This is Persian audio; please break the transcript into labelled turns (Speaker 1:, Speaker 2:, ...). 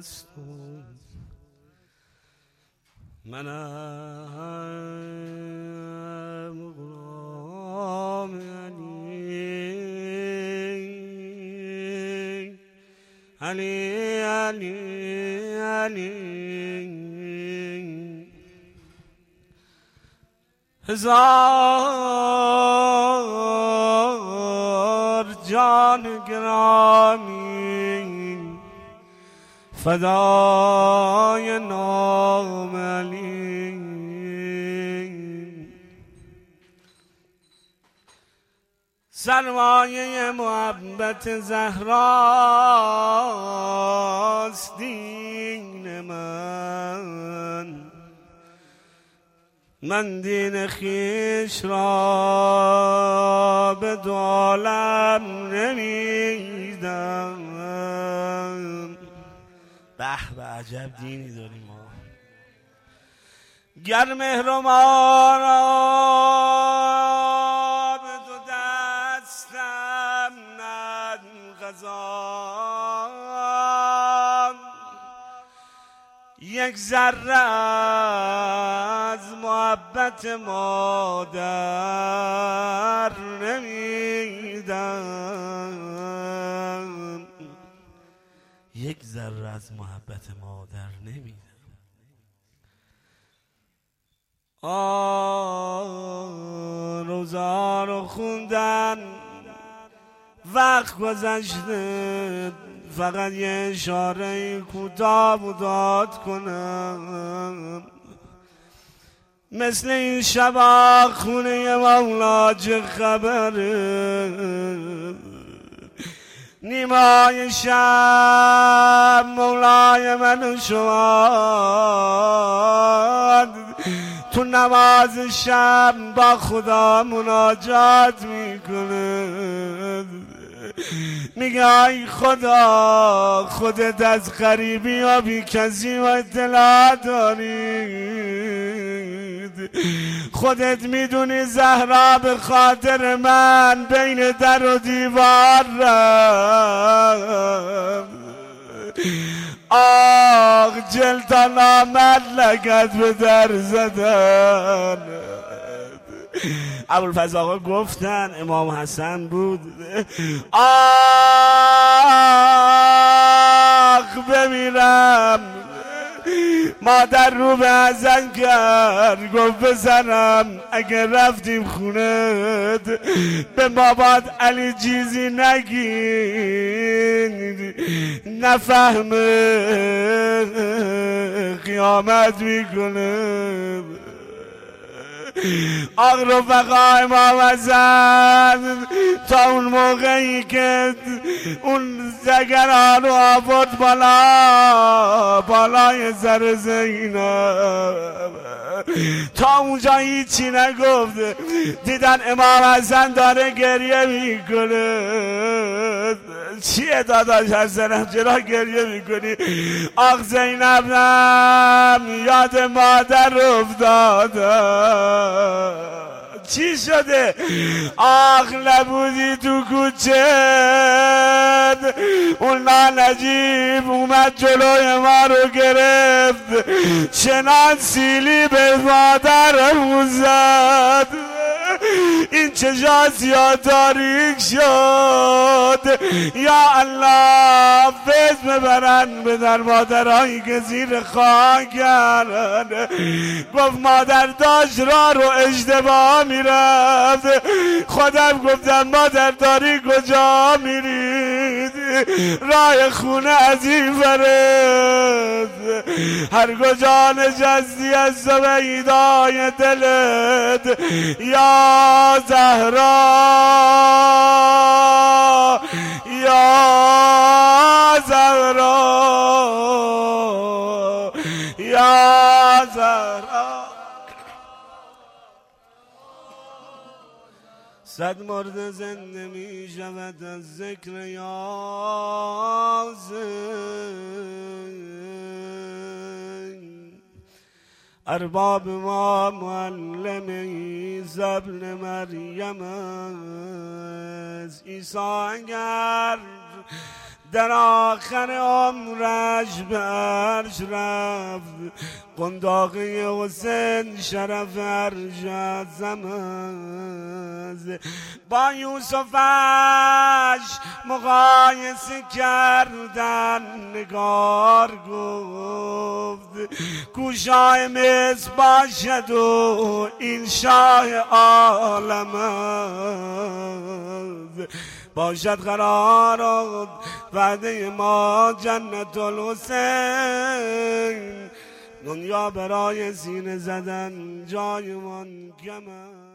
Speaker 1: است و منم غلام علی علی علی هزار جان گرامی فدای نام علی سرمایه محبت زهراست دین من دین خیش را به دو عالم نمیدم. به به عجب دینی داریم ما. گر مهر و ما را به دو دستم نغذام یک ذره از محبت مادر نمیدم. یک ذره از محبت مادر نمیدم. روزا رو خوندن وقت گذشته، فقط یه اشاره کوتاه و داد کنم. مثل این شب خونه مولا چه خبره، نیمای شب مولای من شما تو نماز شب با خدا مناجات میکنه، میگه ای خدا خودت از غریبی و بی کسی و اطلاع دارید، خودت میدونی زهرا به خاطر من بین در و دیوار رفت. آخ جلدان آمد لگد به در زدن. ابوالفضل آقا گفتن امام حسن بود. آخ بمیرم. مادر رو به ازن کرد، گفت بزنم اگه رفتیم خونه به بابات علی چیزی نگین، نفهمه قیامت میکنه. آق رفقا امام حسن تا اون موقعی که اون زگرها رو آورد بالای سر زینب، تا اونجا هیچی نگفت. دیدن امام حسن داره گریه میکنه. چیه داداش حسنم چرا گریه میکنی؟ آخ زینبم یاد مادر افتادم. چی شده؟ آخ نبودی تو کوچه، اون نجیب اومد جلوی ما رو گرفت، چنان سیلی به مادرم زد، این چشا زیاد تاریک شد. یا الله فیض ببرن به در مادرهایی که زیر خاکن. گفت مادر داشت راه رو اشتباه میرفت. خودم گفتم مادر داری کجا میرید؟ راه خونه از این فرست، هر کجا نشستی از سویدای دلت یا زهرا یا زهرا یا زهرا. صد مرد زنده می شود از ذکر یاسین. ارباب ما معلم عیسی ابن مریم است. عیسی اگر در آخر عمرش به عرش رفت، قنداقی حسین شرف عرش زمز. با یوسفش مقایسه کردن، نگار گفت کوشای مصر باشد و این شاه عالم است. باشد قرار وعده ما جنت الحسین، دنیا برای سینه زدن جای من کم است.